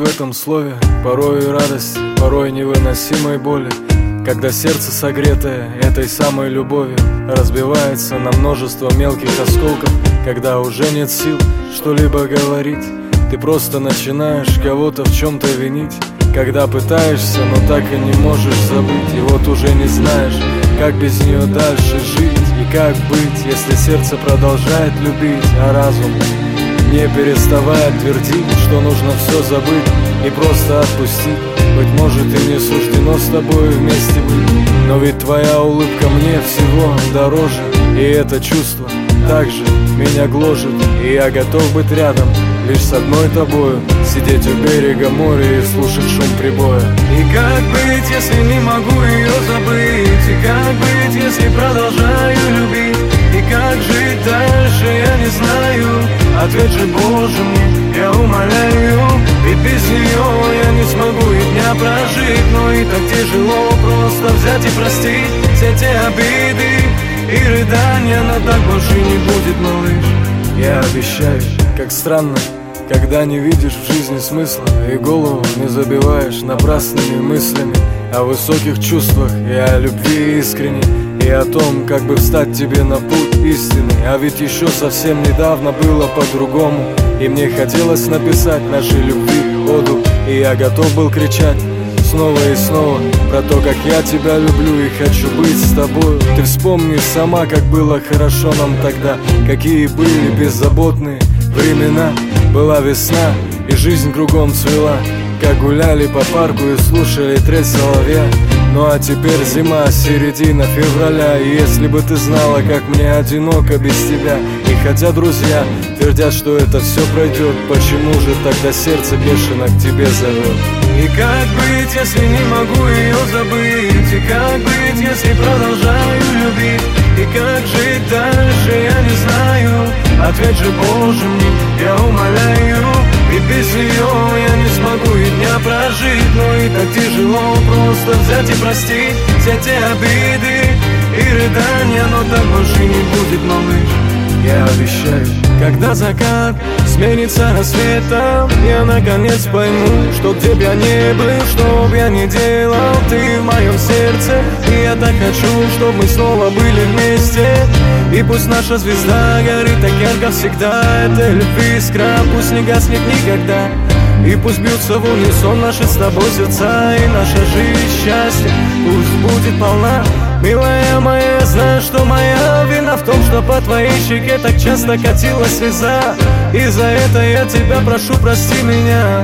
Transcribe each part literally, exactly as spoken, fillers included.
в этом слове порой и радость, порой невыносимой боли, когда сердце, согретое этой самой любовью, разбивается на множество мелких осколков. Когда уже нет сил что-либо говорить, ты просто начинаешь кого-то в чем-то винить. Когда пытаешься, но так и не можешь забыть, и вот уже не знаешь, как без нее дальше жить. И как быть, если сердце продолжает любить, а разум не переставая твердить, что нужно все забыть и просто отпустить. Быть может, и не суждено с тобой вместе быть, но ведь твоя улыбка мне всего дороже, и это чувство также меня гложет. И я готов быть рядом лишь с одной тобою, сидеть у берега моря и слушать шум прибоя. И как быть, если не могу ее забыть? И как быть, если продолжаю любить? И как жить дальше, я не знаю. Ответ же, Боже мой, я умоляю. Ведь без нее я не смогу и дня прожить. Но и так тяжело просто взять и простить все те обиды и рыдания, но так больше не будет, малыш. Я обещаю, как странно, когда не видишь в жизни смысла и голову не забиваешь напрасными мыслями о высоких чувствах и о любви искренней, и о том, как бы встать тебе на путь истины. А ведь еще совсем недавно было по-другому, и мне хотелось написать нашей любви оду, и я готов был кричать снова и снова про то, как я тебя люблю и хочу быть с тобой. Ты вспомни сама, как было хорошо нам тогда, какие были беззаботные времена. Была весна, и жизнь кругом цвела, как гуляли по парку и слушали трель соловья. Ну а теперь зима, середина февраля, и если бы ты знала, как мне одиноко без тебя. И хотя друзья твердят, что это все пройдет, почему же тогда сердце бешено к тебе зовет? И как быть, если не могу ее забыть? И как быть, если продолжаю любить? И как жить дальше, я не знаю. Ответ же, Боже мой, я умоляю. Ведь без нее я не смогу и дня прожить. Но и так тяжело просто взять и простить все те обиды и рыдания, но так больше не будет, малыш. Я обещаю, когда закат сменится рассветом, я наконец пойму, что где б я ни был, что б я ни делал, ты в моем сердце. И я так хочу, чтобы мы снова были вместе. И пусть наша звезда горит так ярко всегда, это любви искра, пусть не гаснет никогда. И пусть бьются в унисон наши с тобой сердца, и наша жизнь счастья пусть будет полна. Милая моя, знаю, что моя вина в том, что по твоей щеке так часто катилась слеза. И за это я тебя прошу, прости меня,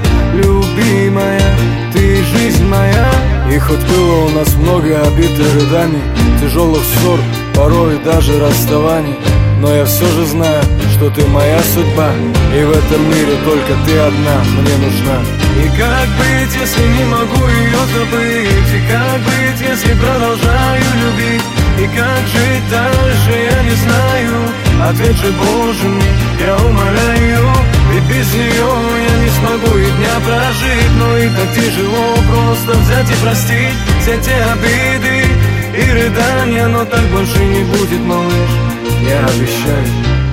любимая, ты жизнь моя. И хоть было у нас много обид и рыданий, тяжелых ссор, порой даже расставаний, но я все же знаю, что ты моя судьба, и в этом мире только ты одна мне нужна. И как быть, если не могу ее забыть? И как быть, если продолжаю любить? И как жить дальше, я не знаю. Ответ же, Боже мой, я умоляю. Ведь без нее я не смогу и дня прожить. Но и так тяжело просто взять и простить все те обиды и рыдания, но так больше не будет, малыш. Я обещаю.